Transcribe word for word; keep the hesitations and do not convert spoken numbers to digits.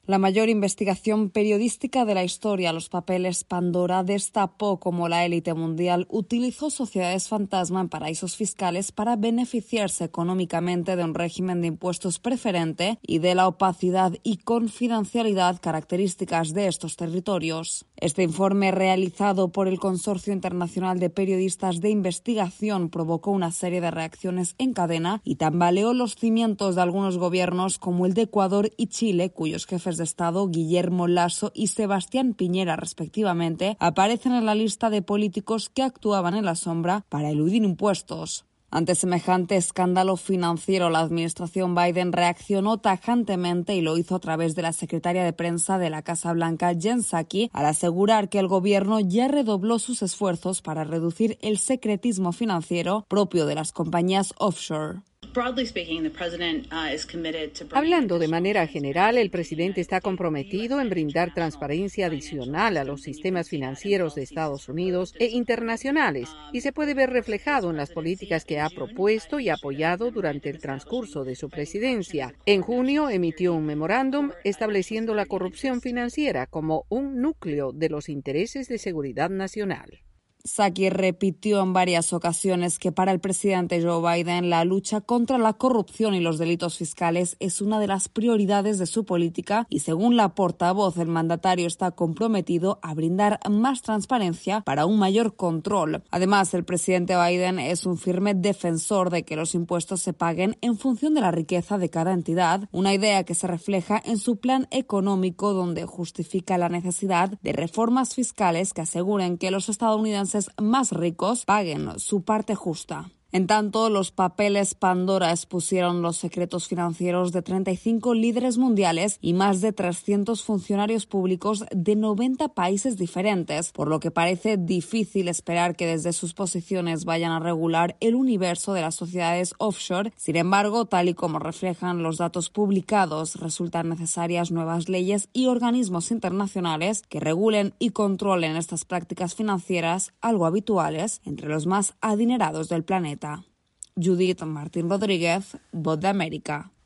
La mayor investigación periodística de la historia, los papeles Pandora, destapó cómo la élite mundial utilizó sociedades fantasma en paraísos fiscales para beneficiarse económicamente de un régimen de impuestos preferente y de la opacidad y confidencialidad características de estos territorios. Este informe, realizado por el Consorcio Internacional de Periodistas de Investigación, provocó una serie de reacciones en cadena y tambaleó los cimientos de algunos gobiernos como el de Ecuador y Chile, cuyos jefes de Estado, Guillermo Lasso y Sebastián Piñera, respectivamente, aparecen en la lista de políticos que actuaban en la sombra para eludir impuestos. Ante semejante escándalo financiero, la administración Biden reaccionó tajantemente y lo hizo a través de la secretaria de prensa de la Casa Blanca, Jen Psaki, al asegurar que el gobierno ya redobló sus esfuerzos para reducir el secretismo financiero propio de las compañías offshore. Hablando de manera general, el presidente está comprometido en brindar transparencia adicional a los sistemas financieros de Estados Unidos e internacionales, y se puede ver reflejado en las políticas que ha propuesto y apoyado durante el transcurso de su presidencia. En junio emitió un memorándum estableciendo la corrupción financiera como un núcleo de los intereses de seguridad nacional. Psaki repitió en varias ocasiones que para el presidente Joe Biden la lucha contra la corrupción y los delitos fiscales es una de las prioridades de su política y, según la portavoz, el mandatario está comprometido a brindar más transparencia para un mayor control. Además, el presidente Biden es un firme defensor de que los impuestos se paguen en función de la riqueza de cada entidad, una idea que se refleja en su plan económico, donde justifica la necesidad de reformas fiscales que aseguren que los estadounidenses más ricos paguen su parte justa. En tanto, los papeles Pandora expusieron los secretos financieros de treinta y cinco líderes mundiales y más de trescientos funcionarios públicos de noventa países diferentes, por lo que parece difícil esperar que desde sus posiciones vayan a regular el universo de las sociedades offshore. Sin embargo, tal y como reflejan los datos publicados, resultan necesarias nuevas leyes y organismos internacionales que regulen y controlen estas prácticas financieras, algo habituales entre los más adinerados del planeta. Judith Martín Rodríguez, Voz de América.